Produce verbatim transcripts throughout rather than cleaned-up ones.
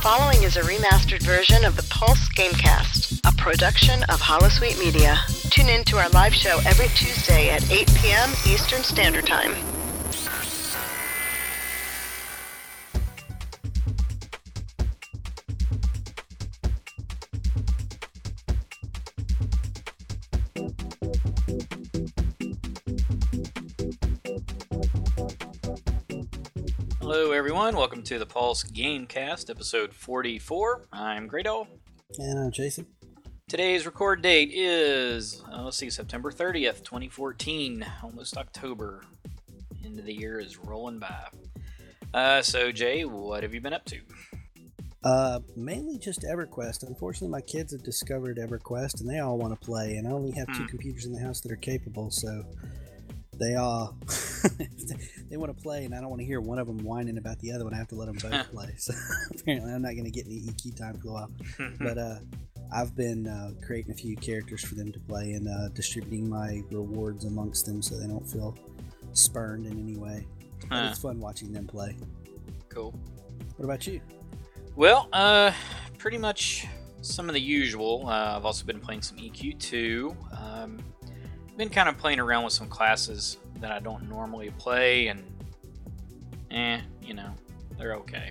following is a remastered version of the Pulse Gamecast, a production of Holosuite Media. Tune in to our live show every Tuesday at eight p.m. Eastern Standard Time. Hello everyone, welcome to the Pulse Gamecast, episode forty-four. I'm Gradle. And I'm Jason. Today's record date is, uh, let's see, September thirtieth, twenty fourteen, almost October. End of the year is rolling by. Uh, so Jay, what have you been up to? Uh, mainly just EverQuest. Unfortunately, my kids have discovered EverQuest and they all want to play, and I only have hmm. two computers in the house that are capable, so they all they want to play, and I don't want to hear one of them whining about the other one. I have to let them both play. So apparently, I'm not going to get any E Q time for a while. But uh, I've been uh, creating a few characters for them to play and uh, distributing my rewards amongst them so they don't feel spurned in any way. Huh. It's fun watching them play. Cool. What about you? Well, uh, pretty much some of the usual. Uh, I've also been playing some E Q two. Um, been kind of playing around with some classes that I don't normally play, and eh, you know, they're okay.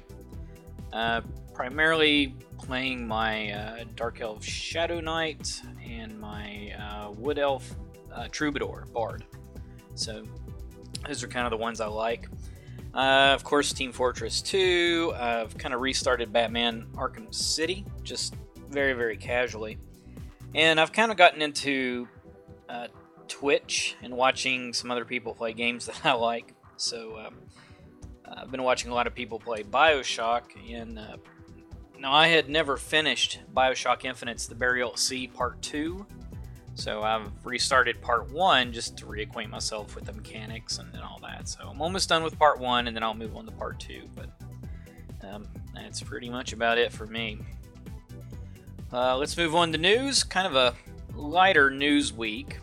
Uh, primarily playing my uh, Dark Elf Shadow Knight and my uh, Wood Elf uh, Troubadour Bard. So those are kind of the ones I like. Uh, of course, Team Fortress two. I've kind of restarted Batman Arkham City, just very, very casually. And I've kind of gotten into uh, Twitch and watching some other people play games that I like. So um, I've been watching a lot of people play BioShock, and uh, now I had never finished BioShock Infinite's The Burial at Sea Part two, so I've restarted Part one just to reacquaint myself with the mechanics and, and all that. So I'm almost done with Part one, and then I'll move on to Part two, but um, that's pretty much about it for me. Uh, let's move on to news, kind of a lighter news week.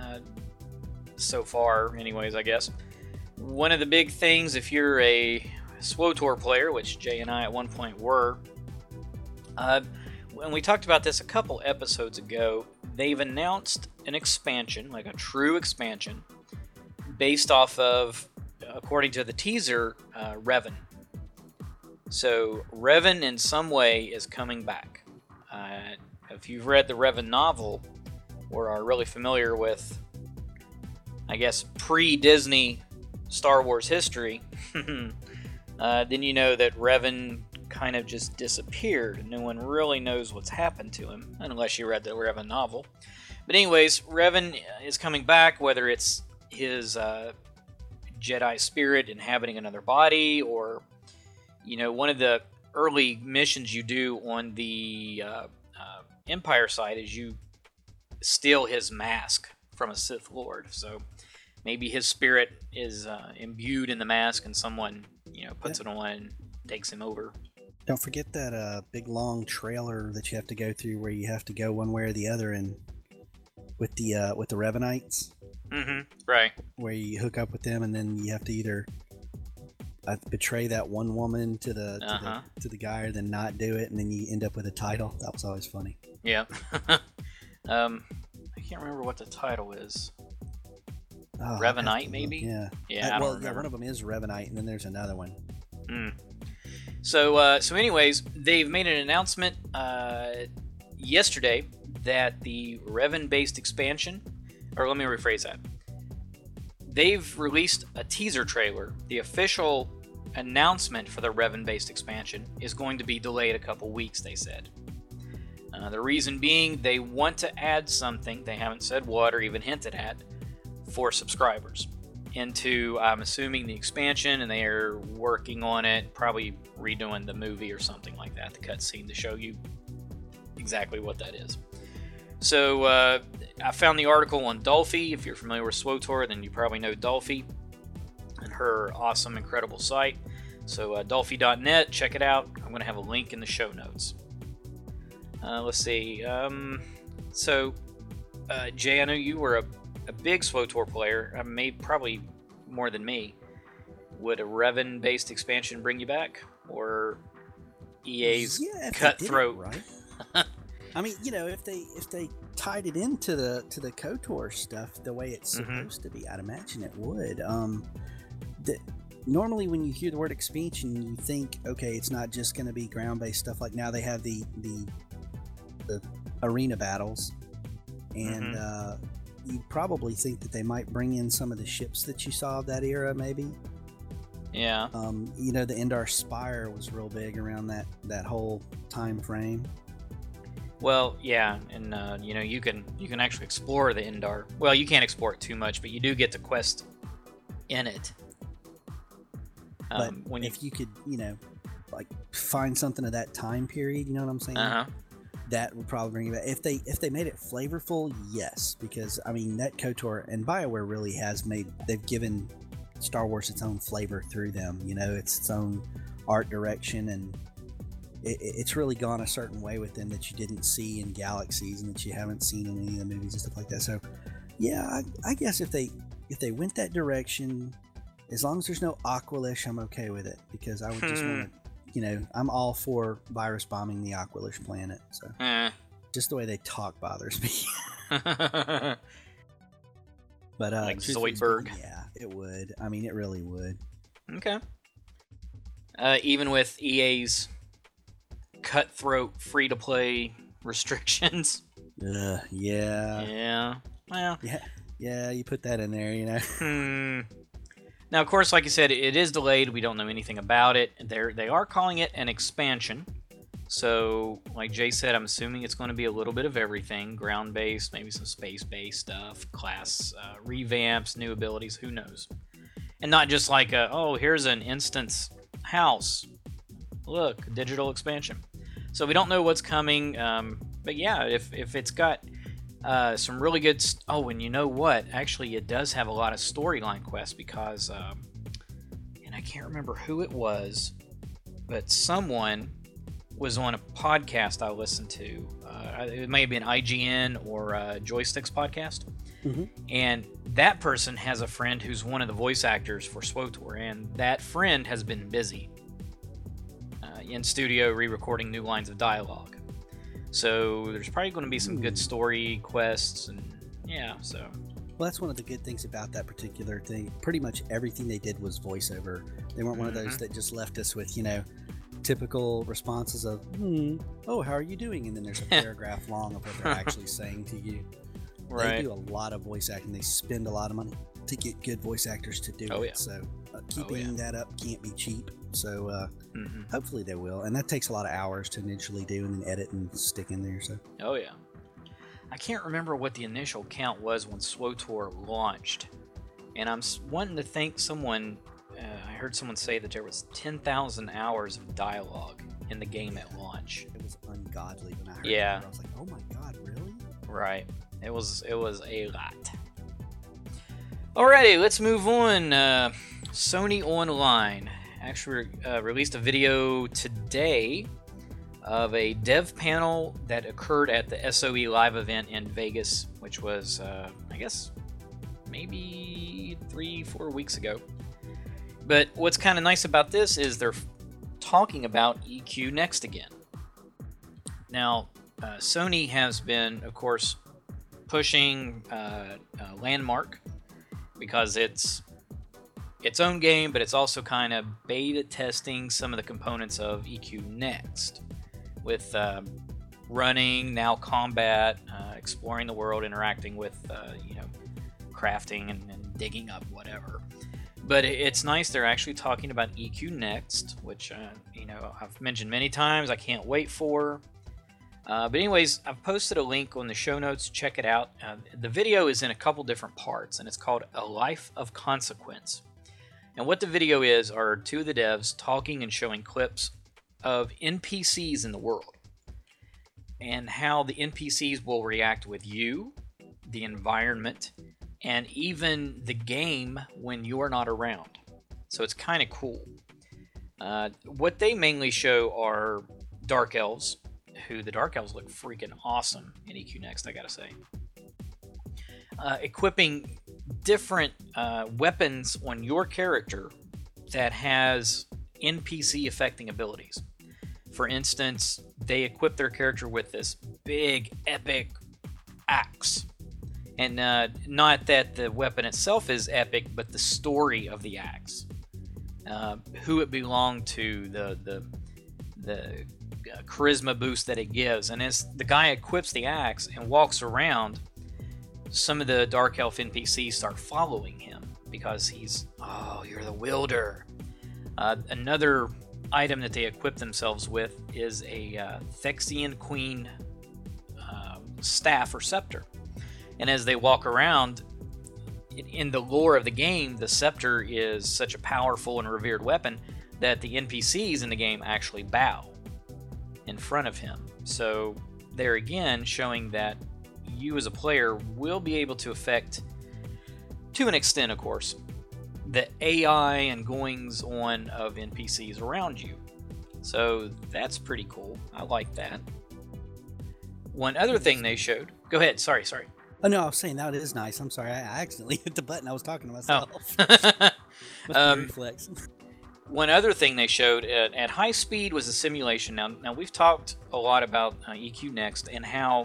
So far, anyways, I guess. One of the big things, if you're a SWTOR player, which Jay and I at one point were, uh, when we talked about this a couple episodes ago, they've announced an expansion, like a true expansion, based off of, according to the teaser, uh, Revan. So, Revan in some way is coming back. Uh, if you've read the Revan novel, or are really familiar with, I guess, pre-Disney Star Wars history, uh, then you know that Revan kind of just disappeared, and no one really knows what's happened to him, unless you read the Revan novel. But anyways, Revan is coming back, whether it's his uh, Jedi spirit inhabiting another body, or, you know, one of the early missions you do on the uh, uh, Empire side is you steal his mask from a Sith Lord. So maybe his spirit is uh, imbued in the mask, and someone, you know, puts yeah. it on and takes him over. Don't forget that uh, big long trailer that you have to go through, where you have to go one way or the other, and with the uh, with the Revanites. Mm-hmm. Right. Where you hook up with them, and then you have to either uh, betray that one woman to the to, uh-huh. the to the guy, or then not do it, and then you end up with a title. That was always funny. Yeah. um. I can't remember what the title is. Oh, Revanite, maybe? Yeah. Yeah, uh, I don't well, remember. Yeah, one of them is Revanite, and then there's another one. Mm. So, uh, so anyways, they've made an announcement uh, yesterday that the Revan-based expansion, or let me rephrase that. They've released a teaser trailer. The official announcement for the Revan-based expansion is going to be delayed a couple weeks, they said. Uh, the reason being, they want to add something, they haven't said what or even hinted at, for subscribers into, I'm assuming, the expansion, and they are working on it, probably redoing the movie or something like that, the cutscene, to show you exactly what that is. So, uh, I found the article on Dolphy. If you're familiar with SWTOR, then you probably know Dolphy and her awesome, incredible site. So, uh, Dolphy dot net, check it out. I'm going to have a link in the show notes. Uh, let's see. Um, so, uh, Jay, I know you were a, a big SWTOR player. I may probably more than me. Would a Revan-based expansion bring you back, or E A's yeah, cutthroat. Right. I mean, you know, if they if they tied it into the to the KOTOR stuff the way it's Mhm. supposed to be, I'd imagine it would. Um, the, normally when you hear the word expansion, you think, okay, it's not just going to be ground based stuff. Like now they have the the the arena battles, and Mhm. uh, you probably think that they might bring in some of the ships that you saw of that era, maybe. Yeah. Um, you know, the Endar Spire was real big around that that whole time frame. Well, yeah, and uh, you know you can you can actually explore the Endar. Well, you can't explore it too much, but you do get to quest in it. But Um, when you, if you could, you know, like find something of that time period, you know what I'm saying? uh huh, That would probably bring it back. If they if they made it flavorful, yes, because I mean that KOTOR and BioWare really has made they've given Star Wars its own flavor through them. You know, it's its own art direction, and it, it's really gone a certain way with them that you didn't see in Galaxies and that you haven't seen in any of the movies and stuff like that. So, yeah, I, I guess if they if they went that direction, as long as there's no Aqualish, I'm okay with it, because I would just Hmm. want to, you know, I'm all for virus bombing the Aqualish planet. So eh. just the way they talk bothers me. But uh, Like truthfully Zoidberg. speaking, yeah, it would. I mean, it really would. Okay. Uh, even with E A's cutthroat free-to-play restrictions. Ugh, yeah, Yeah. Well. yeah, yeah. You put that in there, you know. Hmm. Now, of course, like you said, it is delayed. We don't know anything about it. They're they are calling it an expansion. So, like Jay said, I'm assuming it's going to be a little bit of everything: ground-based, maybe some space-based stuff, class uh, revamps, new abilities. Who knows? And not just like, a, oh, here's an instance house. Look, digital expansion. So we don't know what's coming. Um, but yeah, if if it's got uh, some really good. St- oh, and you know what? Actually, it does have a lot of storyline quests because, um, and I can't remember who it was, but someone was on a podcast I listened to. Uh, it may have been I G N or uh, Joysticks podcast. Mhm. And that person has a friend who's one of the voice actors for SWTOR, and that friend has been busy uh, in studio re-recording new lines of dialogue. So there's probably going to be some good story quests, and yeah, so. Well, that's one of the good things about that particular thing. Pretty much everything they did was voiceover. They weren't one of those Mhm. that just left us with, you know, typical responses of, hmm, oh, how are you doing? And then there's a paragraph long of what they're actually saying to you. They Right. do a lot of voice acting. They spend a lot of money to get good voice actors to do Oh, it. yeah. So uh, keeping yeah. that up can't be cheap. So uh, hmm hopefully they will. And that takes a lot of hours to initially do and then edit and stick in there. So Oh, yeah. I can't remember what the initial count was when SWTOR launched. And I'm s- wanting to think someone, uh, I heard someone say that there was ten thousand hours of dialogue in the game at launch. it was ungodly when I heard Yeah. that. I was like, oh my God, really? Right. It was it was a lot. Alrighty, let's move on. Uh, Sony Online actually uh, released a video today of a dev panel that occurred at the S O E live event in Vegas, which was, uh, I guess, maybe three, four weeks ago. But what's kind of nice about this is they're talking about E Q Next again. Now, uh, Sony has been, of course, pushing uh, uh, Landmark because it's its own game, but it's also kind of beta testing some of the components of E Q Next with um, running, now combat, uh, exploring the world, interacting with, uh, you know, crafting and, and digging up whatever. But it- it's nice they're actually talking about E Q Next, which, uh, you know, I've mentioned many times. I can't wait for. Uh, but anyways, I've posted a link on the show notes. Check it out. Uh, the video is in a couple different parts, and it's called A Life of Consequence. And what the video is are two of the devs talking and showing clips of N P Cs in the world and how the N P Cs will react with you, the environment, and even the game when you're not around. So it's kind of cool. Uh, what they mainly show are Dark Elves, who the Dark Elves look freaking awesome in E Q Next, I gotta say. Uh, equipping different uh, weapons on your character that has N P C affecting abilities. For instance, they equip their character with this big, epic axe. And uh, not that the weapon itself is epic, but the story of the axe. Uh, who it belonged to, the the the uh, charisma boost that it gives. And as the guy equips the axe and walks around, some of the Dark Elf N P Cs start following him because he's, oh, you're the wielder. Uh, another item that they equip themselves with is a uh, Phyrexian Queen uh, staff or scepter. And as they walk around, in, in the lore of the game, the scepter is such a powerful and revered weapon that the N P Cs in the game actually bow in front of him. So there again, showing that you as a player will be able to affect, to an extent of course, the A I and goings on of N P Cs around you. So that's pretty cool. I like that. One other thing they showed... Go ahead, sorry, sorry. Oh, no, I was saying that is nice. I'm sorry. I I accidentally hit the button. I was talking to myself. Oh. um, reflex. One other thing they showed at, at high speed was a simulation. Now, now we've talked a lot about uh, E Q Next and how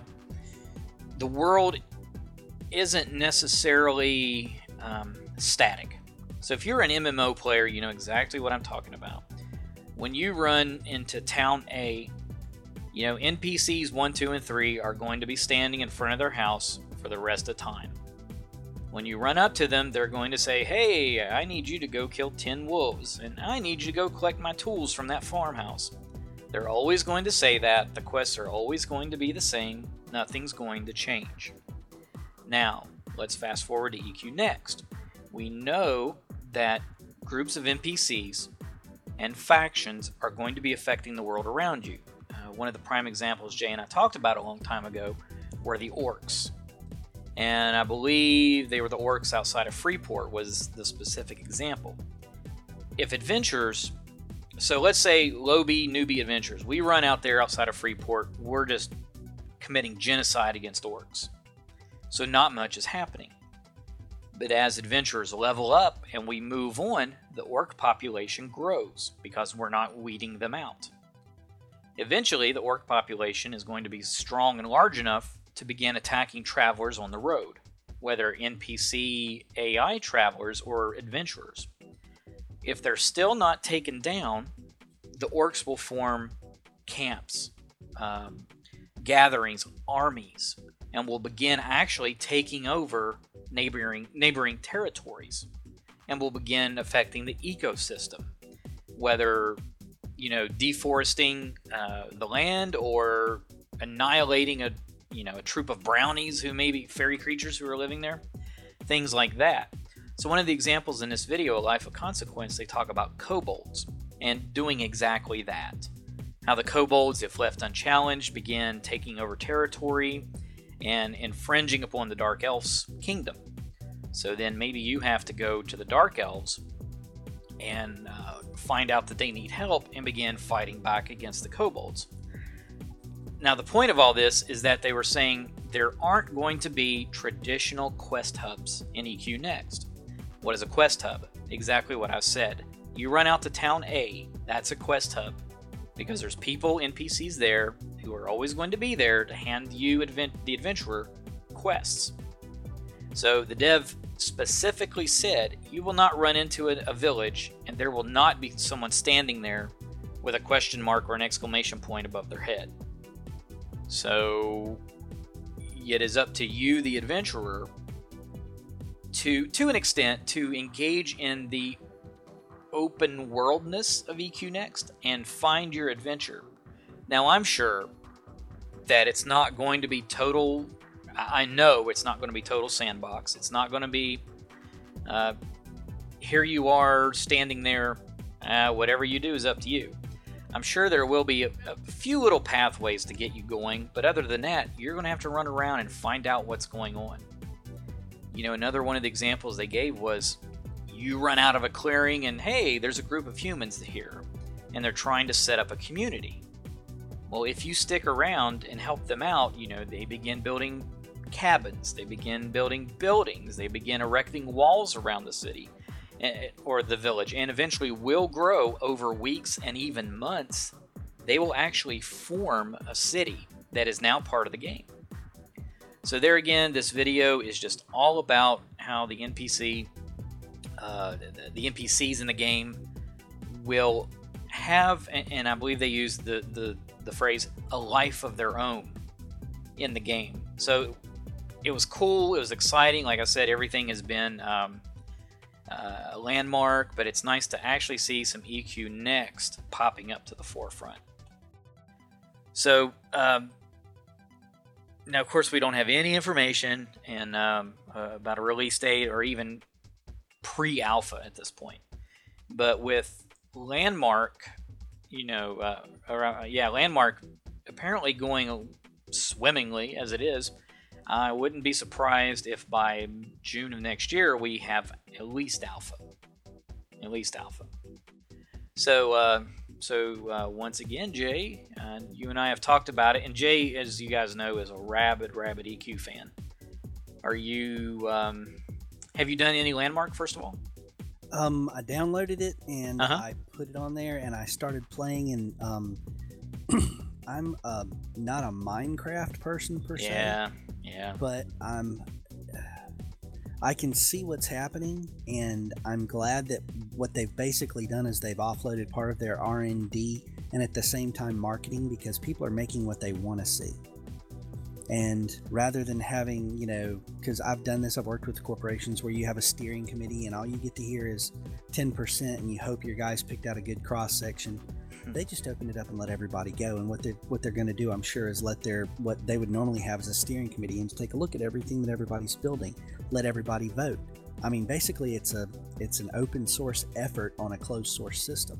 the world isn't necessarily um, static. So if you're an M M O player, you know exactly what I'm talking about. When you run into Town A, you know, N P Cs one, two, and three are going to be standing in front of their house for the rest of time. When you run up to them, they're going to say, hey, I need you to go kill ten wolves, and I need you to go collect my tools from that farmhouse. They're always going to say that. The quests are always going to be the same. Nothing's going to change. Now, let's fast forward to E Q Next. We know that groups of N P Cs and factions are going to be affecting the world around you. Uh, one of the prime examples Jay and I talked about a long time ago were the orcs. And I believe they were the orcs outside of Freeport was the specific example. If adventurers, so let's say low-B, newbie adventurers, we run out there outside of Freeport, we're just committing genocide against orcs. So not much is happening. But as adventurers level up and we move on, the orc population grows because we're not weeding them out. Eventually, the orc population is going to be strong and large enough to begin attacking travelers on the road, whether N P C A I travelers or adventurers. If they're still not taken down, the orcs will form camps, um, gatherings, armies, and will begin actually taking over neighboring neighboring territories, and will begin affecting the ecosystem, whether you know deforesting uh, the land or annihilating a you know a troop of brownies who may be fairy creatures who are living there, things like that. So one of the examples in this video, A Life of Consequence, they talk about kobolds and doing exactly that. How the kobolds, if left unchallenged, begin taking over territory and infringing upon the Dark Elves' kingdom. So then maybe you have to go to the Dark Elves and uh, find out that they need help and begin fighting back against the kobolds. Now the point of all this is that they were saying there aren't going to be traditional quest hubs in E Q Next. What is a quest hub? Exactly what I said. You run out to Town A, that's a quest hub, because there's people, N P Cs there, who are always going to be there to hand you, advent- the adventurer, quests. So the dev specifically said, you will not run into a, a village, and there will not be someone standing there with a question mark or an exclamation point above their head. So it is up to you, the adventurer, to, to an extent, to engage in the open worldness of E Q Next and find your adventure. Now, I'm sure that it's not going to be total. I know it's not going to be total sandbox. It's not going to be uh, here you are standing there. Uh, whatever you do is up to you. I'm sure there will be a, a few little pathways to get you going, but other than that, you're going to have to run around and find out what's going on. You know, another one of the examples they gave was you run out of a clearing and hey, there's a group of humans here, and they're trying to set up a community. Well, if you stick around and help them out, you know, they begin building cabins, they begin building buildings, they begin erecting walls around the city or the village, and eventually will grow over weeks and even months they will actually form a city that is now part of the game. So there again, this video is just all about how the N P C, uh, the, the N P Cs in the game will have, and, and I believe they use the, the, the phrase, a life of their own in the game. So it was cool, it was exciting. Like I said, everything has been um, uh, a landmark, but it's nice to actually see some E Q Next popping up to the forefront. So, um, now, of course, we don't have any information and um, uh, about a release date or even pre-alpha at this point. But with Landmark, you know, uh, around, yeah, Landmark apparently going swimmingly as it is, I wouldn't be surprised if by June of next year we have at least alpha. At least alpha. So, uh, So uh, once again, Jay, uh, you and I have talked about it, and Jay, as you guys know, is a rabid, rabid E Q fan. Are you? Um, have you done any Landmark first of all? Um, I downloaded it and uh-huh. I put it on there, and I started playing. And um, I'm uh, not a Minecraft person per se. Yeah, yeah. But I'm. I can see what's happening, and I'm glad that what they've basically done is they've offloaded part of their R and D and at the same time marketing, because people are making what they want to see. And rather than having, you know, because I've done this, I've worked with corporations where you have a steering committee and all you get to hear is ten percent and you hope your guys picked out a good cross section. They just opened it up and let everybody go. And what they're, what they're going to do, I'm sure, is let their, what they would normally have as a steering committee and take a look at everything that everybody's building, let everybody vote. I mean, basically it's a, it's an open source effort on a closed source system.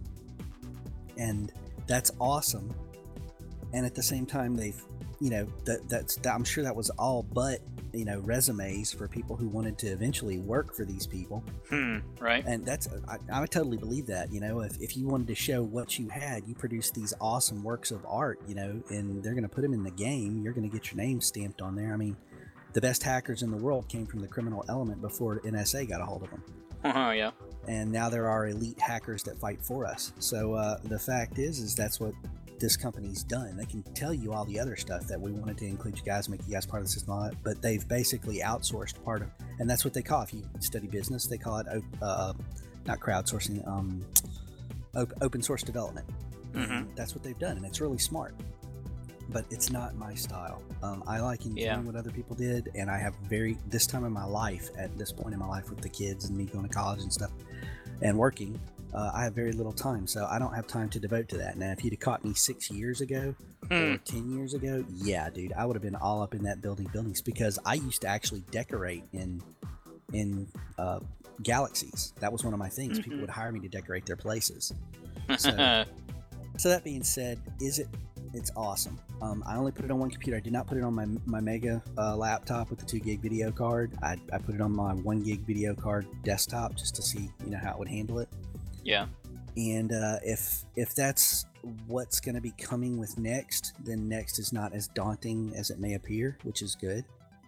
And that's awesome. And at the same time, they've, you know, that that's, that, I'm sure that was all but, you know, resumes for people who wanted to eventually work for these people. Hmm, right. And that's, I, I would totally believe that, you know, if, if you wanted to show what you had, you produced these awesome works of art, you know, and they're going to put them in the game. You're going to get your name stamped on there. I mean, the best hackers in the world came from the criminal element before N S A got a hold of them. Oh, yeah. And now there are elite hackers that fight for us. So uh, the fact is, is that's what this company's done. They can tell you all the other stuff that we wanted to include you guys, make you guys part of the system, all that, but they've basically outsourced part of, and that's what they call, if you study business, they call it uh, not crowdsourcing, um, op- open source development. Mm-hmm. That's what they've done, and it's really smart. But it's not my style. Um, I like enjoying Yeah. what other people did, and I have very, this time in my life, at this point in my life with the kids and me going to college and stuff and working, uh, I have very little time, so I don't have time to devote to that. Now, if you'd have caught me six years ago Hmm. or ten years ago, yeah, dude, I would have been all up in that building buildings, because I used to actually decorate in in uh, galaxies. That was one of my things. Mhm. People would hire me to decorate their places. So, so that being said, is it? It's awesome. Um, I only put it on one computer. I did not put it on my my Mega uh, laptop with the two gig video card. I, I put it on my one gig video card desktop just to see, you know, how it would handle it. Yeah. And uh, if if that's what's going to be coming with Next, then Next is not as daunting as it may appear, which is good.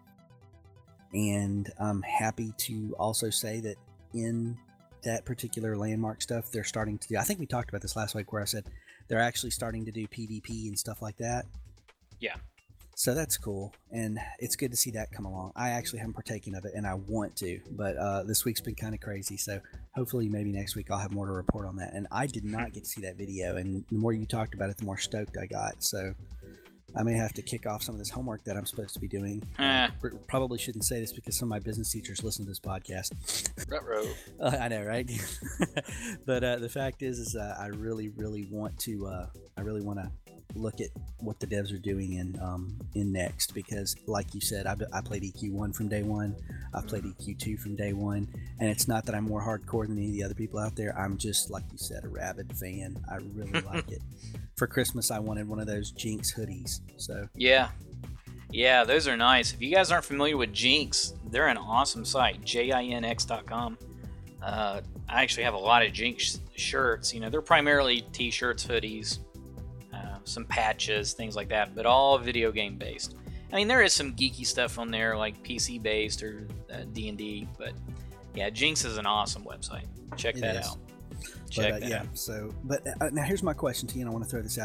And I'm happy to also say that in that particular Landmark stuff, they're starting to do, I think we talked about this last week where I said they're actually starting to do P V P and stuff like that. Yeah. So that's cool, and it's good to see that come along. I actually haven't partaken of it, and I want to, but uh, this week's been kind of crazy, so hopefully maybe next week I'll have more to report on that. And I did not get to see that video, and the more you talked about it, the more stoked I got. So I may have to kick off some of this homework that I'm supposed to be doing. Eh. Uh, probably shouldn't say this because some of my business teachers listen to this podcast. Ruh-roh. Uh, I know, right? But uh, the fact is, is uh, I really, really want to. Uh, I really want to look at what the devs are doing in um, in Next, because, like you said, I, I played E Q one from day one. I've played E Q two from day one, and it's not that I'm more hardcore than any of the other people out there. I'm just, like you said, a rabid fan. I really like it. For Christmas, I wanted one of those Jinx hoodies. So Yeah. Yeah, those are nice. If you guys aren't familiar with Jinx, they're an awesome site, jinx dot com. Uh, I actually have a lot of Jinx shirts. You know, they're primarily t-shirts, hoodies, uh, some patches, things like that, but all video game based. I mean, there is some geeky stuff on there, like P C based or uh, D and D, but yeah, Jinx is an awesome website. Check It that is. out. Check but, uh, that yeah, out. so, but uh, now here's my question to you, and I want to throw this out here.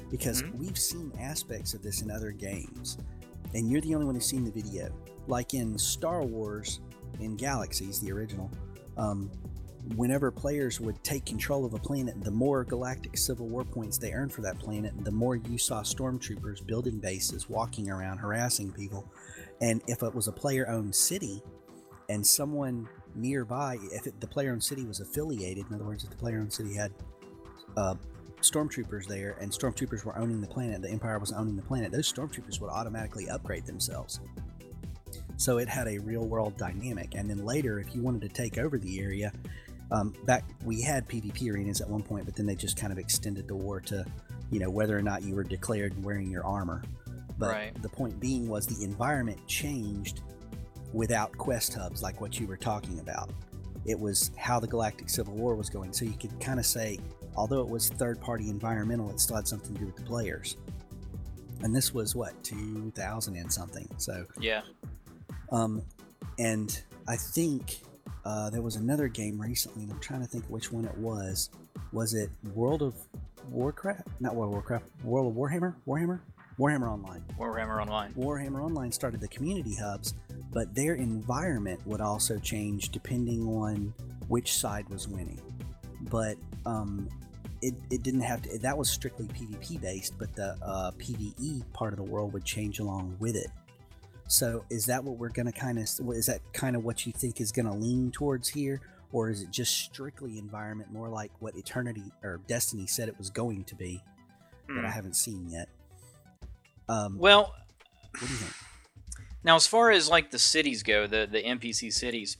because Mhm. we've seen aspects of this in other games, and you're the only one who's seen the video. Like in Star Wars, in Galaxies, the original, um, whenever players would take control of a planet, the more galactic Civil War points they earned for that planet, the more you saw stormtroopers building bases, walking around, harassing people. And if it was a player-owned city, and someone nearby, if it, the player-owned city was affiliated, in other words, if the player-owned city had uh, stormtroopers there, and stormtroopers were owning the planet, the Empire was owning the planet, those stormtroopers would automatically upgrade themselves. So it had a real-world dynamic. And then later, if you wanted to take over the area, um, back we had PvP arenas at one point, but then they just kind of extended the war to, you know, whether or not you were declared and wearing your armor. But Right. the point being was the environment changed without quest hubs like what you were talking about. It was how the Galactic Civil War was going. So you could kind of say, although it was third-party environmental, it still had something to do with the players. And this was, what, two thousand and something. So, Yeah. um, and I think uh, there was another game recently, and I'm trying to think which one it was. Was it World of Warcraft? Not World of Warcraft. World of Warhammer? Warhammer? Warhammer Online. Warhammer Online. Warhammer Online started the community hubs, but their environment would also change depending on which side was winning. But um, it, it didn't have to, that was strictly PvP based, but the uh, PvE part of the world would change along with it. So is that what we're going to kind of, is that kind of what you think is going to lean towards here? Or is it just strictly environment, more like what Eternity or Destiny said it was going to be, Hmm. that I haven't seen yet? Um, Well, what do you think? now as far as like the cities go, the, the N P C cities,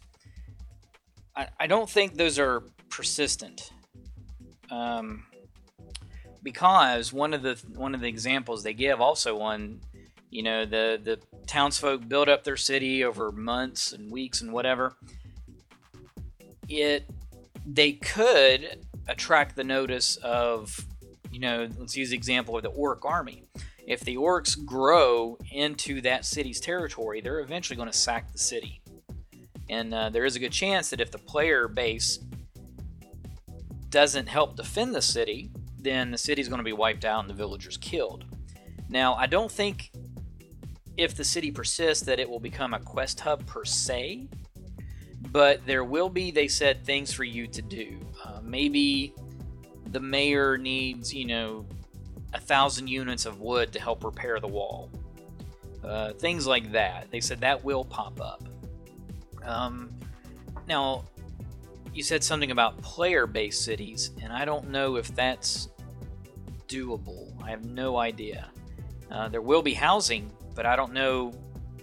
I, I don't think those are persistent. Um, because one of the one of the examples they give also on, you know, the the townsfolk build up their city over months and weeks and whatever. It they could attract the notice of, you know, let's use the example of the orc army. If the orcs grow into that city's territory, they're eventually going to sack the city. And uh, there is a good chance that if the player base doesn't help defend the city, then the city's going to be wiped out and the villagers killed. Now, I don't think if the city persists that it will become a quest hub per se, but there will be, they said, things for you to do. Uh, maybe the mayor needs, you know, a thousand units of wood to help repair the wall. Uh, things like that. They said that will pop up. Um, now, you said something about player-based cities, and I don't know if that's doable. I have no idea. Uh, there will be housing, but I don't know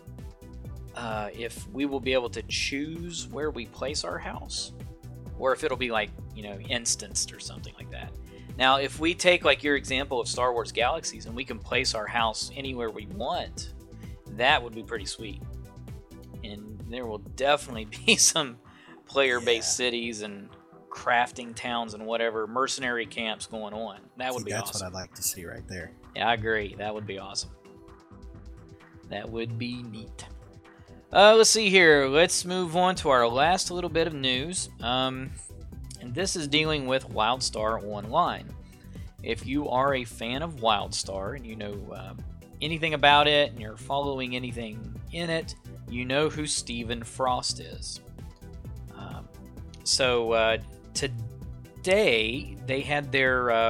uh, if we will be able to choose where we place our house, or if it'll be like, you know, instanced or something like that. Now, if we take like your example of Star Wars Galaxies and we can place our house anywhere we want, that would be pretty sweet. And there will definitely be some player-based Yeah. cities and crafting towns and whatever, mercenary camps going on. That would See, be that's awesome. what I'd like to see right there. Yeah, I agree. That would be awesome. That would be neat. Uh, let's see here. Let's move on to our last little bit of news. Um, and this is dealing with WildStar Online. If you are a fan of WildStar and you know uh, anything about it and you're following anything in it, you know who Stephen Frost is. Um, so uh, today they had their uh,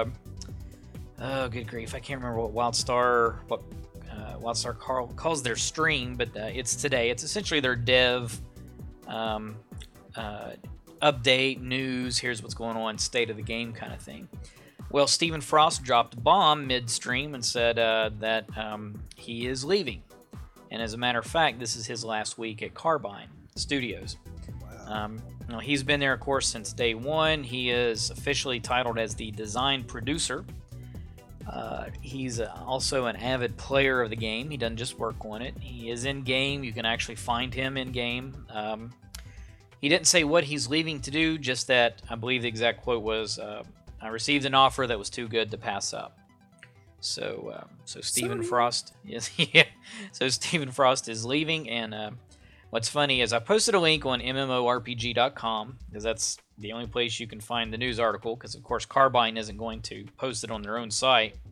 oh good grief, I can't remember what WildStar what uh, WildStar Carl calls their stream, but uh, it's today. It's essentially their dev um, uh, update news. Here's what's going on, state of the game kind of thing. Well, Stephen Frost dropped a bomb midstream and said uh, that um, he is leaving. And as a matter of fact, this is his last week at Carbine Studios. Wow. Um, you know, he's been there, of course, since day one. He is officially titled as the design producer. Uh, he's uh, also an avid player of the game. He doesn't just work on it. He is in game. You can actually find him in game. Um, he didn't say what he's leaving to do, just that I believe the exact quote was, uh, I received an offer that was too good to pass up. So, um, so Stephen Sony. Frost is yeah. So Stephen Frost is leaving, and uh, what's funny is I posted a link on M M O R P G dot com because that's the only place you can find the news article. Because of course Carbine isn't going to post it on their own site.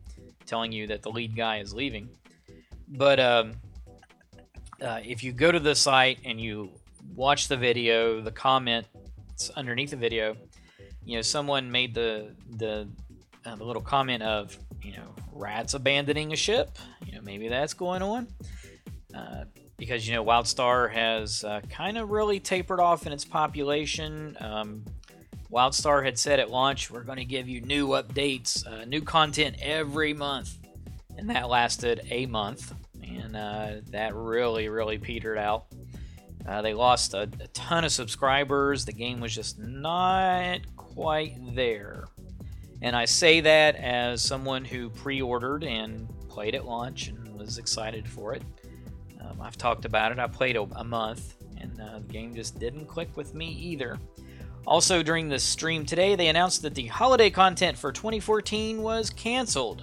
telling you that the lead guy is leaving. But um, uh, if you go to the site and you watch the video, the comments underneath the video, you know, someone made the the uh, the little comment of, you know, rats abandoning a ship. You know, maybe that's going on. Uh, because, you know, WildStar has uh, kind of really tapered off in its population. Um, WildStar had said at launch, we're going to give you new updates, uh, new content every month. And that lasted a month. And uh, that really, really petered out. Uh, they lost a, a ton of subscribers. The game was just not quite there. And I say that as someone who pre-ordered and played at launch and was excited for it. Um, I've talked about it. I played a, a month, and uh, the game just didn't click with me either. Also, during the stream today, they announced that the holiday content for twenty fourteen was canceled.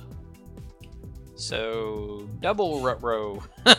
So, double rut-row.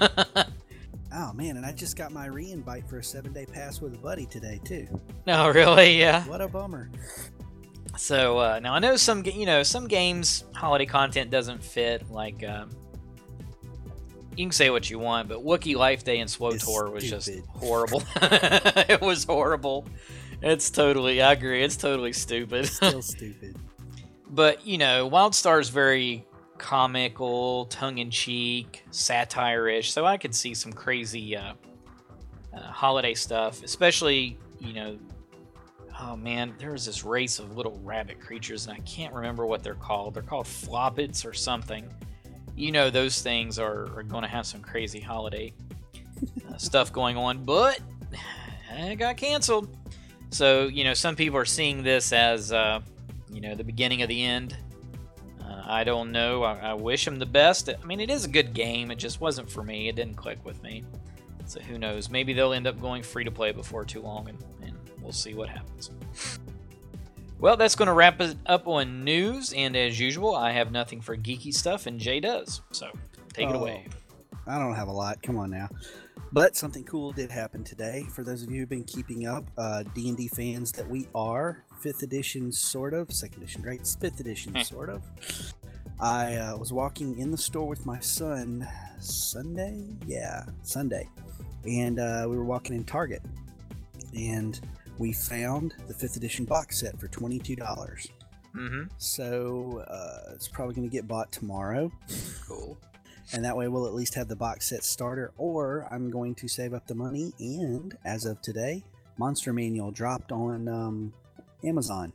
Oh, man, and I just got my re-invite for a seven-day pass with a buddy today, too. No, really? Yeah. What a bummer. So, uh, now I know some, you know, some games, holiday content doesn't fit, like, um, you can say what you want, but Wookiee Life Day and SWTOR was just horrible. It was horrible. It's totally, I agree, it's totally stupid. Still stupid. But, you know, WildStar's very comical, tongue-in-cheek, satire-ish, so I could see some crazy uh, uh, holiday stuff, especially, you know, oh man, there was this race of little rabbit creatures, and I can't remember what they're called. They're called floppets or something. You know, those things are, are going to have some crazy holiday uh, stuff going on, but it got canceled. So, you know, some people are seeing this as, uh, you know, the beginning of the end. Uh, I don't know. I, I wish them the best. I mean, it is a good game. It just wasn't for me. It didn't click with me. So who knows? Maybe they'll end up going free to play before too long, and, and we'll see what happens. Well, that's going to wrap it up on news, and as usual, I have nothing for geeky stuff, and Jay does. So take it Oh, away. I don't have a lot. Come on now. But something cool did happen today. For those of you who've been keeping up, uh, D and D fans that we are, fifth edition sort of, second edition, right? fifth edition sort of. I uh, was walking in the store with my son Sunday? Yeah, Sunday. And uh, we were walking in Target. And we found the fifth edition box set for twenty-two dollars. Mm-hmm. So uh, it's probably going to get bought tomorrow. Cool. And that way we'll at least have the box set starter, or I'm going to save up the money. And as of today, Monster Manual dropped on um, Amazon.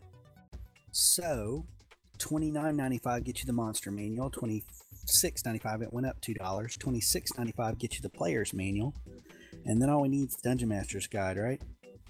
So twenty-nine ninety-five gets you the Monster Manual, twenty-six ninety-five it went up two dollars, twenty-six ninety-five gets you the Player's Manual, and then all we need is Dungeon Master's Guide, right?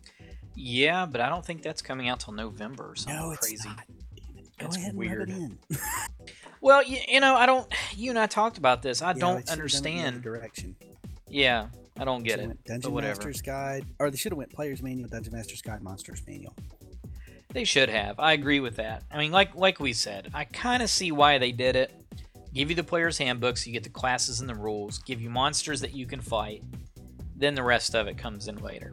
Yeah, but I don't think that's coming out till November or something No, it's crazy. not. Damn it. Go That's ahead and weird. rub it in. Well, you, you know, I don't. You and I talked about this. I Yeah, don't they should've done it in the other understand. Direction. Yeah, I don't get Should've it. went But Dungeon whatever. Master's Guide, or they should have went Player's Manual, Dungeon Master's Guide, Monster's Manual. They should have. I agree with that. I mean, like like we said, I kind of see why they did it. Give you the player's handbook so you get the classes and the rules. Give you monsters that you can fight. Then the rest of it comes in later.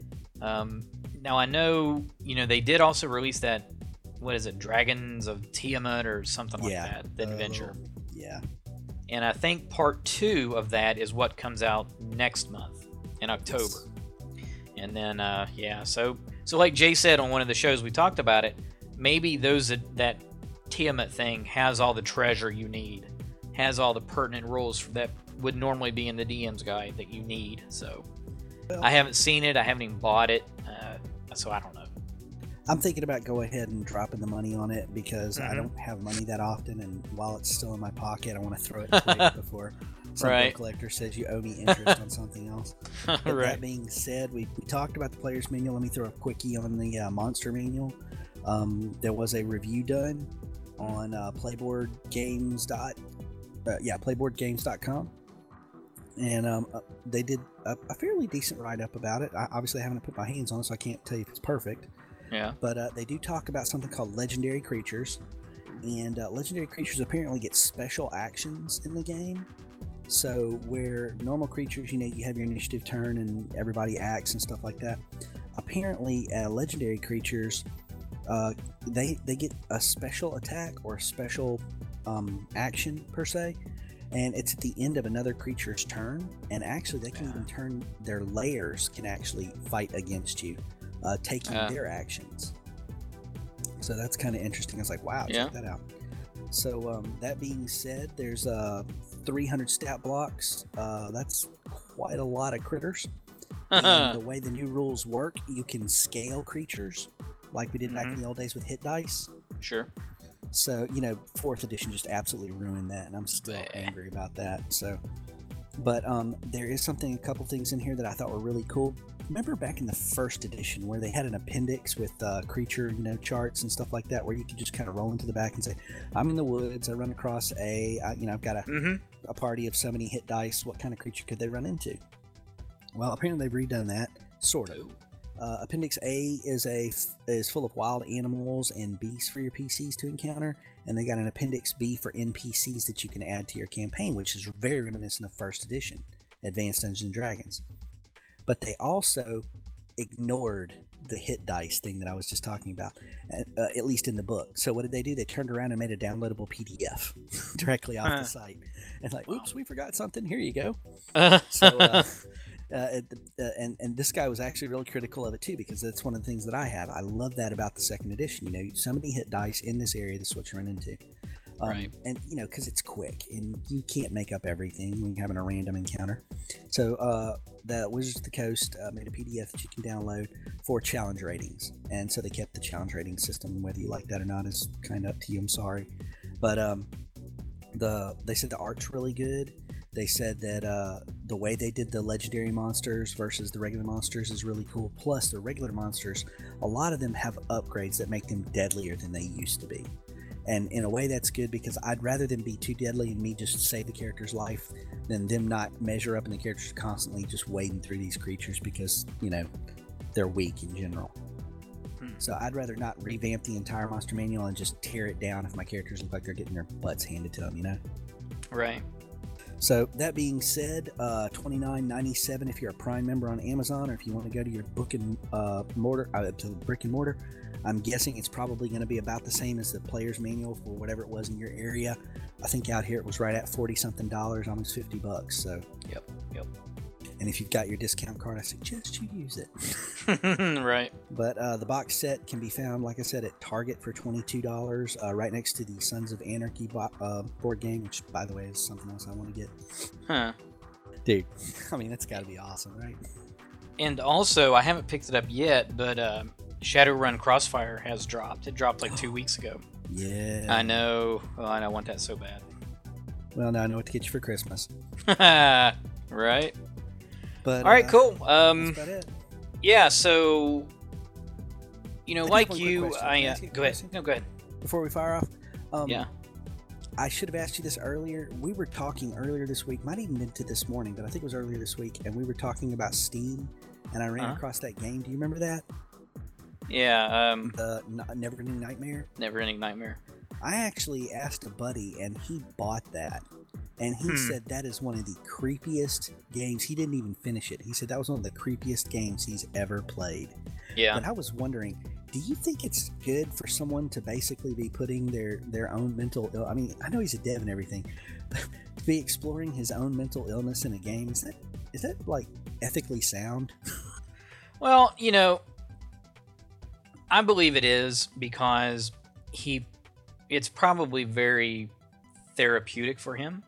Um, now I know, you know, they did also release that, what is it, Dragons of Tiamat or something like Yeah, that, the uh, adventure. Yeah. And I think part two of that is what comes out next month in October. Yes. And then, uh, yeah, so so like Jay said on one of the shows we talked about it, maybe those that, that Tiamat thing has all the treasure you need, has all the pertinent rules that would normally be in the D M's guide that you need. So Well, I haven't seen it, I haven't even bought it, uh, so I don't know. I'm thinking about go ahead and dropping the money on it because I Mhm. don't have money that often, and while it's still in my pocket, I want to throw it quick before some Right. bill collector says you owe me interest on something else. But Right. that being said, we, we talked about the player's manual. Let me throw a quickie on the uh, monster manual. Um, there was a review done on uh, Playboard Games dot uh, yeah Playboard Games dot com, and um, uh, they did a, a fairly decent write up about it. I obviously haven't put my hands on it, so I can't tell you if it's perfect. Yeah. But uh, they do talk about something called legendary creatures, and uh, legendary creatures apparently get special actions in the game. So where normal creatures, you know, you have your initiative turn and everybody acts and stuff like that. Apparently, uh, legendary creatures, uh, they they get a special attack or a special um, action per se, and it's at the end of another creature's turn. And actually, they can Yeah. even turn their layers can actually fight against you, uh, taking Uh. their actions. So that's kind of interesting. I was like, wow, Yeah. check that out. So um, that being said, there's uh, three hundred stat blocks. Uh, that's quite a lot of critters. And the way the new rules work, you can scale creatures like we did back in Mhm. the old days with hit dice. Sure. So, you know, fourth edition just absolutely ruined that, and I'm still Bleh. angry about that. So, but um, there is something, a couple things in here that I thought were really cool. Remember back in the first edition where they had an appendix with uh, creature, you know, charts and stuff like that, where you could just kind of roll into the back and say, "I'm in the woods. I run across a, I, you know, I've got a, Mm-hmm. a party of so many hit dice. What kind of creature could they run into?" Well, apparently they've redone that, sort of. Uh, Appendix A is a is full of wild animals and beasts for your P Cs to encounter, and they got an Appendix B for N P Cs that you can add to your campaign, which is very reminiscent of First Edition, Advanced Dungeons and Dragons. But they also ignored the hit dice thing that I was just talking about, uh, at least in the book. So what did they do? They turned around and made a downloadable P D F directly off Huh. the site, and like, "Oops, we forgot something. Here you go." Uh, So, uh, uh, it- uh, and and this guy was actually really critical of it too, because that's one of the things that I have. I love that about the second edition. You know, so many hit dice in this area. This is what you run into, um, Right. And you know, because it's quick and you can't make up everything when you're having a random encounter. So uh, the Wizards of the Coast uh, made a P D F that you can download for challenge ratings, and so they kept the challenge rating system. Whether you like that or not is kind of up to you. I'm sorry, but um, the they said the art's really good. They said that uh, the way they did the legendary monsters versus the regular monsters is really cool. Plus, the regular monsters, a lot of them have upgrades that make them deadlier than they used to be. And in a way, that's good, because I'd rather them be too deadly and me just save the character's life than them not measure up and the characters constantly just wading through these creatures because, you know, they're weak in general. Hmm. So I'd rather not revamp the entire monster manual and just tear it down if my characters look like they're getting their butts handed to them, you know? right. So that being said, uh, twenty-nine ninety-seven if you're a Prime member on Amazon, or if you want to go to your book and uh, mortar uh, to brick and mortar. I'm guessing it's probably going to be about the same as the player's manual for whatever it was in your area. I think out here it was right at forty something dollars, almost fifty bucks. So, Yep. Yep. and if you've got your discount card, I suggest you use it. right. But uh, the box set can be found, like I said, at Target for twenty-two dollars, uh, right next to the Sons of Anarchy bo- uh, board game, which, by the way, is something else I want to get. Huh. Dude, I mean, that's got to be awesome, right? And also, I haven't picked it up yet, but uh, Shadowrun Crossfire has dropped. It dropped like two weeks ago. Yeah. I know. Oh, I know. I want that so bad. Well, now I know what to get you for Christmas. right. But All right. uh, Cool. That's Um. about it. Yeah. So. You know, I do like have one quick you, question. Can I I uh, ask you a go ahead. question? No, go ahead. Before we fire off, um, Yeah. I should have asked you this earlier. We were talking earlier this week, might even been to this morning, but I think it was earlier this week, and we were talking about Steam, and I ran Uh-huh. across that game. Do you remember that? Yeah. Um. The N- Never Ending Nightmare? Never-ending nightmare. I actually asked a buddy, and he bought that. And he Hmm. said that is one of the creepiest games. He didn't even finish it. He said that was one of the creepiest games he's ever played. Yeah. But I was wondering, do you think it's good for someone to basically be putting their, their own mental ill? I mean, I know he's a dev and everything, but to be exploring his own mental illness in a game, is that is that like ethically sound? Well, you know, I believe it is because he, it's probably very therapeutic for him.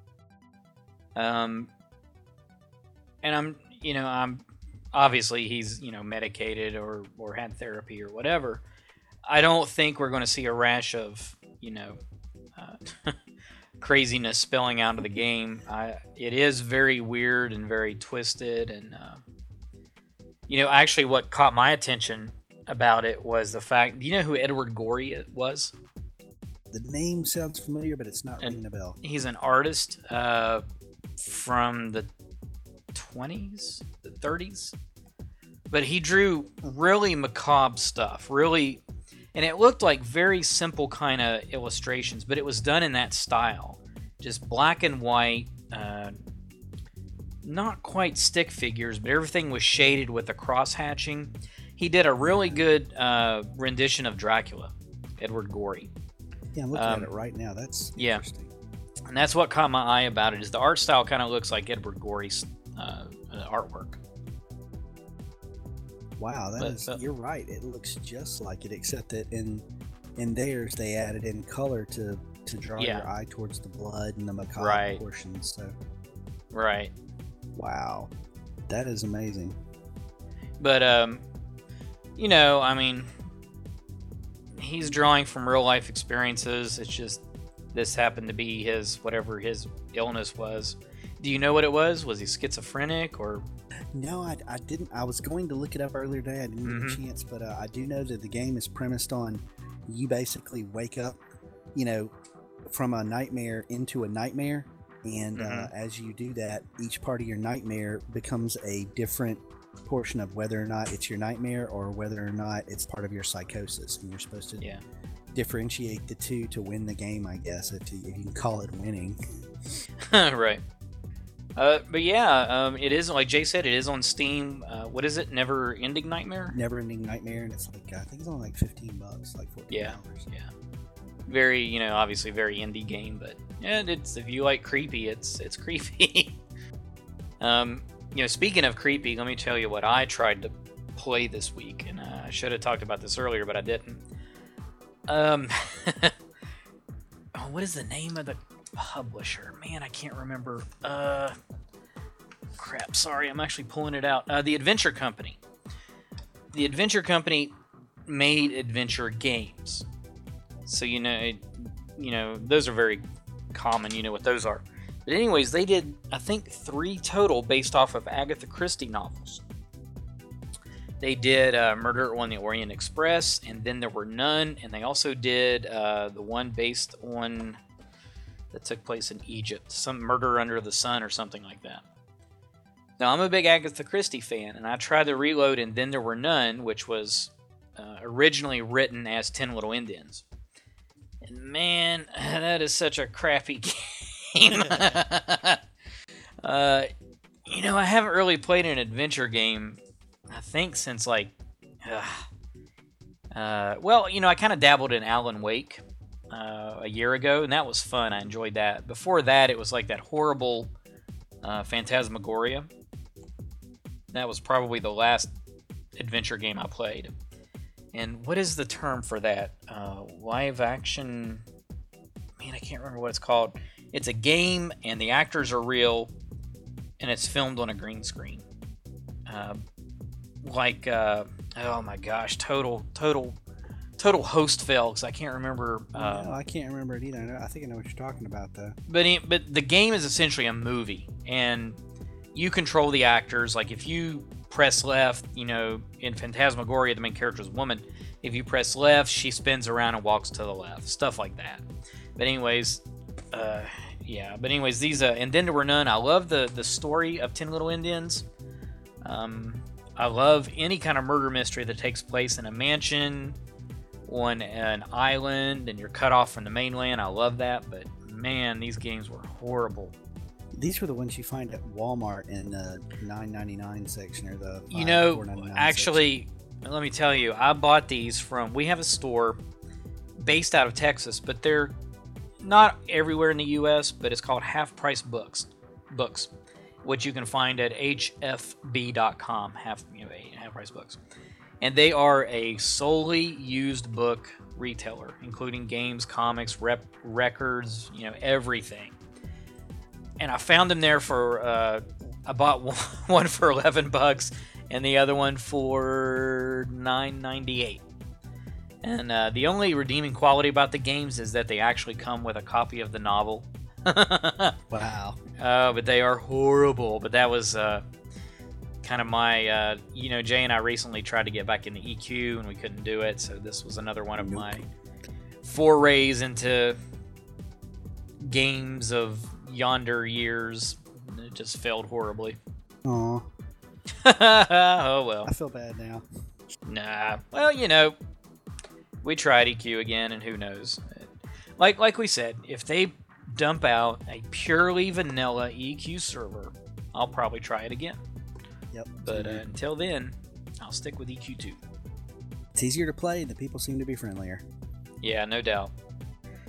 Um, and I'm, you know, I'm obviously he's, you know, medicated or or had therapy or whatever. I don't think we're going to see a rash of, you know, uh, craziness spilling out of the game. I, it is very weird and very twisted, and uh, you know, actually, what caught my attention about it was the fact. Do you know who Edward Gorey was? The name sounds familiar, but it's not And- ringing a bell. He's an artist uh, from the twenties, the thirties, but he drew really macabre stuff, really, and it looked like very simple kind of illustrations, but it was done in that style, just black and white, uh, not quite stick figures, but everything was shaded with the cross hatching. He did a really good uh, rendition of Dracula, Edward Gorey. Yeah, I'm looking Um, at it right now. That's yeah. interesting. And that's what caught my eye about it, is the art style kind of looks like Edward Gorey's uh, uh, artwork. Wow, that But, is. uh, You're right. It looks just like it, except that in in theirs they added in color to to draw Yeah. your eye towards the blood and the macabre Right. portions. So, Right. wow, that is amazing. But, um, you know, I mean, he's drawing from real life experiences. It's just this happened to be his, whatever his illness was. Do you know what it was? Was he schizophrenic or? No, I, I didn't. I was going to look it up earlier today. I didn't get Mhm. a chance, but uh, I do know that the game is premised on you basically wake up, you know, from a nightmare into a nightmare, and uh, Mhm. as you do that, each part of your nightmare becomes a different portion of whether or not it's your nightmare or whether or not it's part of your psychosis, and you're supposed to Yeah. differentiate the two to win the game, I guess, if you, if you can call it winning. Right. Uh, but yeah, um, it is, like Jay said, it is on Steam. Uh, what is it? Never Ending Nightmare? Never ending nightmare, and it's like I think it's only like fifteen bucks, like fourteen Yeah. dollars. Yeah. Very, you know, obviously very indie game, but yeah, it's, if you like creepy, it's it's creepy. um, you know, speaking of creepy, let me tell you what I tried to play this week, and uh, I should have talked about this earlier, but I didn't. Um, oh, what is the name of the publisher? Man, I can't remember. Uh, crap. Sorry, I'm actually pulling it out. Uh, the Adventure Company. The Adventure Company made adventure games. So you know, it, you know, those are very common. You know what those are. But anyways, they did, I think, three total based off of Agatha Christie novels. They did uh, Murder on the Orient Express, and Then There Were None, and they also did uh, the one based on that took place in Egypt, some Murder Under the Sun or something like that. Now, I'm a big Agatha Christie fan, and I tried to reload And Then There Were None, which was uh, originally written as Ten Little Indians. And man, that is such a crappy game. uh, you know, I haven't really played an adventure game, I think, since like, uh, uh, well, you know, I kind of dabbled in Alan Wake uh, a year ago, and that was fun. I enjoyed that. Before that, it was like that horrible uh, Phantasmagoria. That was probably the last adventure game I played. And what is the term for that? Uh, live action... Man, I can't remember what it's called. It's a game, and the actors are real, and it's filmed on a green screen. Uh, like, uh, oh my gosh, total, total, total host fail, because I can't remember... Uh, no, I can't remember it either. I, know, I think I know what you're talking about, though. But, it, but the game is essentially a movie, and you control the actors. Like, if you press left, you know, in Phantasmagoria, the main character is a woman. If you press left, she spins around and walks to the left. Stuff like that. But anyways, uh, yeah. But anyways, these, uh, And Then There Were None. I love the, the story of Ten Little Indians. Um, I love any kind of murder mystery that takes place in a mansion, on an island, and you're cut off from the mainland. I love that. But man, these games were horrible. These were the ones you find at Walmart in the nine ninety-nine section, or the You know, four ninety-nine actually, let me tell you, I bought these from, we have a store based out of Texas, but they're not everywhere in the U S, but it's called Half Price Books, books, which you can find at H F B dot com, half, you know, Half Price Books. And they are a solely used book retailer, including games, comics, rep, records, you know, everything. And I found them there for, uh, I bought one for eleven bucks and the other one for nine ninety-eight. And uh, the only redeeming quality about the games is that they actually come with a copy of the novel. Wow. Uh, but they are horrible. But that was uh, kind of my, uh, you know, Jay and I recently tried to get back into E Q and we couldn't do it. So this was another one of Nope. my forays into games of yonder years. It just failed horribly. Aw, Oh well. I feel bad now. Nah. Well, you know, we tried E Q again, and who knows? Like like we said, if they dump out a purely vanilla E Q server, I'll probably try it again. Yep. But uh, until then, I'll stick with E Q two. It's easier to play, and the people seem to be friendlier. Yeah, no doubt.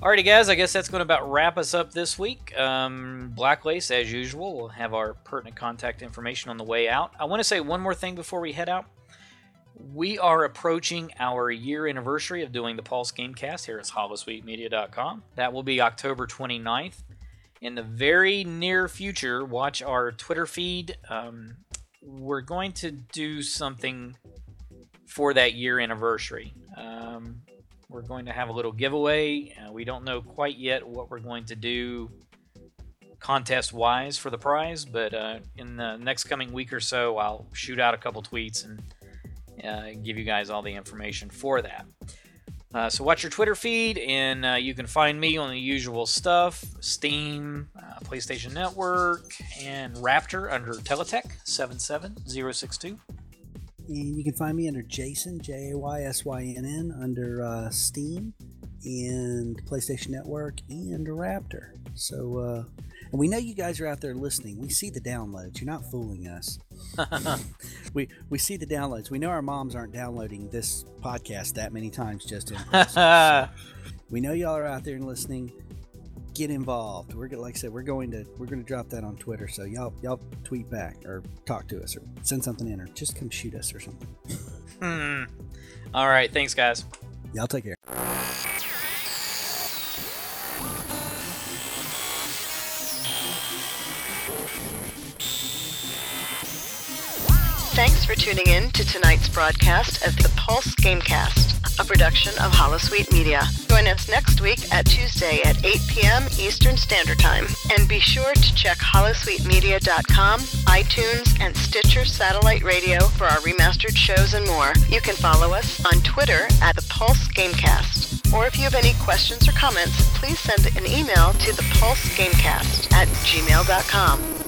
Alrighty, guys, I guess that's going to about wrap us up this week. Um, Blacklace, as usual, we'll have our pertinent contact information on the way out. I want to say one more thing before we head out. We are approaching our year anniversary of doing the Pulse Gamecast here at holosuite media dot com. That will be October twenty-ninth. In the very near future, watch our Twitter feed. Um, we're going to do something for that year anniversary. Um, we're going to have a little giveaway. Uh, we don't know quite yet what we're going to do contest-wise for the prize, but uh, in the next coming week or so, I'll shoot out a couple tweets and Uh, give you guys all the information for that. Uh, so watch your Twitter feed, and uh, you can find me on the usual stuff: Steam, uh, PlayStation Network, and Raptor under Teletech seven seven zero six two. And you can find me under Jason, J A Y S Y N N, under uh, Steam and PlayStation Network and Raptor. So, uh, and we know you guys are out there listening. We see the downloads. You're not fooling us. we we see the downloads. We know our moms aren't downloading this podcast that many times just in so we know y'all are out there and listening. Get involved. We're like I said, we're going to we're going to drop that on Twitter. So y'all y'all tweet back or talk to us or send something in or just come shoot us or something. hmm. All right. Thanks, guys. Y'all take care. Thanks for tuning in to tonight's broadcast of the Pulse Gamecast, a production of Holosuite Media. Join us next week at Tuesday at eight p.m. Eastern Standard Time. And be sure to check holosuite media dot com, iTunes, and Stitcher Satellite Radio for our remastered shows and more. You can follow us on Twitter at the Pulse Gamecast. Or if you have any questions or comments, please send an email to the Pulse Gamecast at gmail dot com.